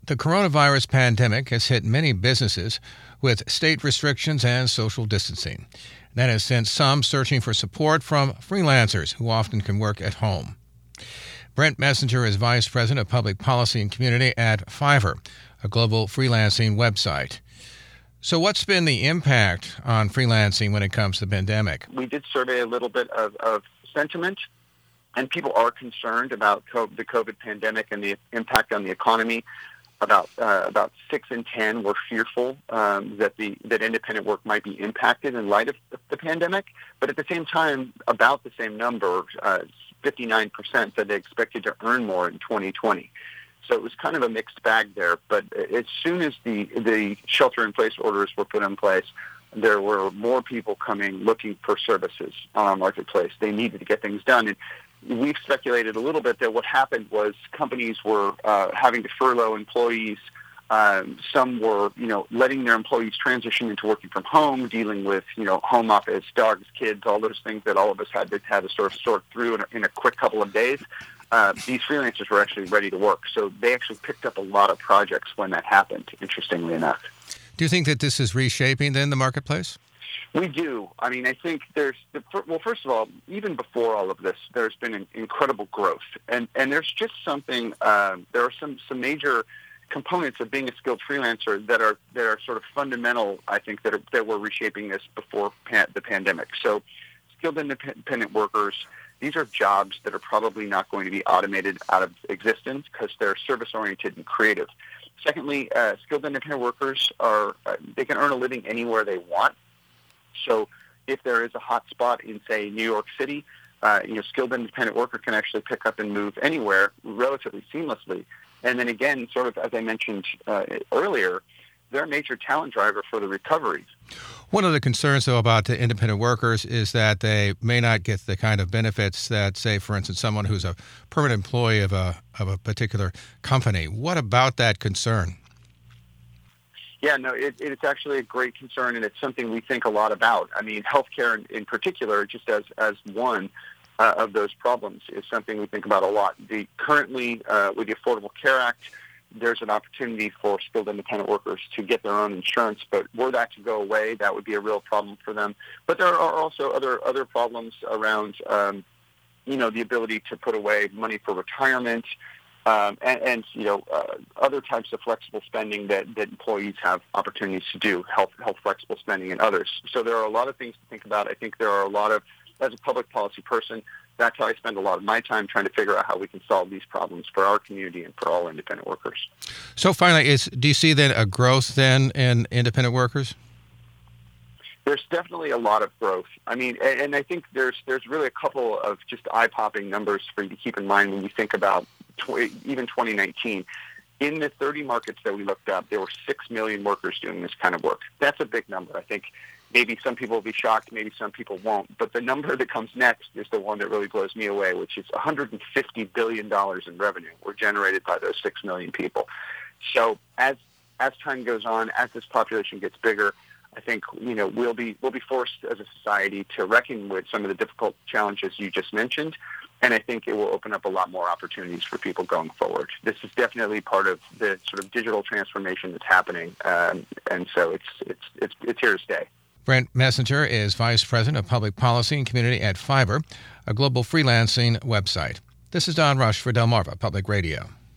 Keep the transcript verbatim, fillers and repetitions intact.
The coronavirus pandemic has hit many businesses with state restrictions and social distancing. That has sent some searching for support from freelancers who often can work at home. Brent Messenger is Vice President of Public Policy and Community at Fiverr, a global freelancing website. So what's been the impact on freelancing when it comes to the pandemic? We did survey a little bit of, of sentiment, and people are concerned about COVID, the COVID pandemic and the impact on the economy. About uh, about six in ten were fearful um, that the that independent work might be impacted in light of the, the pandemic. But at the same time, about the same number, uh, fifty-nine percent said they expected to earn more in twenty twenty. So it was kind of a mixed bag there. But as soon as the the shelter-in-place orders were put in place, there were more people coming looking for services on our marketplace. They needed to get things done. And we've speculated a little bit that what happened was companies were uh, having to furlough employees. Um, some were, you know, letting their employees transition into working from home, dealing with, you know, home office, dogs, kids, all those things that all of us had to had to sort of sort through in a, in a quick couple of days. Uh, these freelancers were actually ready to work, so they actually picked up a lot of projects when that happened, interestingly enough. Do you think that this is reshaping, then, the marketplace? We do. I mean, I think there's, the, well, first of all, even before all of this, there's been an incredible growth. And and there's just something, um, there are some, some major components of being a skilled freelancer that are that are sort of fundamental, I think, that, are, that were reshaping this before pan, the pandemic. So skilled independent workers, these are jobs that are probably not going to be automated out of existence because they're service-oriented and creative. Secondly, uh, skilled independent workers, are uh, they can earn a living anywhere they want. So if there is a hot spot in, say, New York City, uh, you know, skilled independent worker can actually pick up and move anywhere relatively seamlessly. And then again, sort of as I mentioned uh, earlier, they're a major talent driver for the recovery. One of the concerns, though, about the independent workers is that they may not get the kind of benefits that, say, for instance, someone who's a permanent employee of a of a particular company. What about that concern? Yeah, no, it, it's actually a great concern, and it's something we think a lot about. I mean, healthcare in, in particular, just as as one uh, of those problems, is something we think about a lot. The currently, uh, with the Affordable Care Act, there's an opportunity for skilled independent workers to get their own insurance, but were that to go away, that would be a real problem for them. But there are also other other problems around, um, you know, the ability to put away money for retirement. Um, and, and, you know, uh, other types of flexible spending that, that employees have opportunities to do, health, health flexible spending and others. So there are a lot of things to think about. I think there are a lot of, as a public policy person, that's how I spend a lot of my time trying to figure out how we can solve these problems for our community and for all independent workers. So finally, is do you see then a growth then in independent workers? There's definitely a lot of growth. I mean, and, and I think there's there's really a couple of just eye-popping numbers for you to keep in mind when you think about tw- even twenty nineteen. In the thirty markets that we looked up, there were six million workers doing this kind of work. That's a big number. I think maybe some people will be shocked, maybe some people won't. But the number that comes next is the one that really blows me away, which is one hundred fifty billion dollars in revenue were generated by those six million people. So as as time goes on, as this population gets bigger, I think, you know, we'll be we'll be forced as a society to reckon with some of the difficult challenges you just mentioned, and I think it will open up a lot more opportunities for people going forward. This is definitely part of the sort of digital transformation that's happening, um, and so it's it's it's it's here to stay. Brent Messenger is Vice President of Public Policy and Community at Fiverr, a global freelancing website. This is Don Rush for Delmarva Public Radio.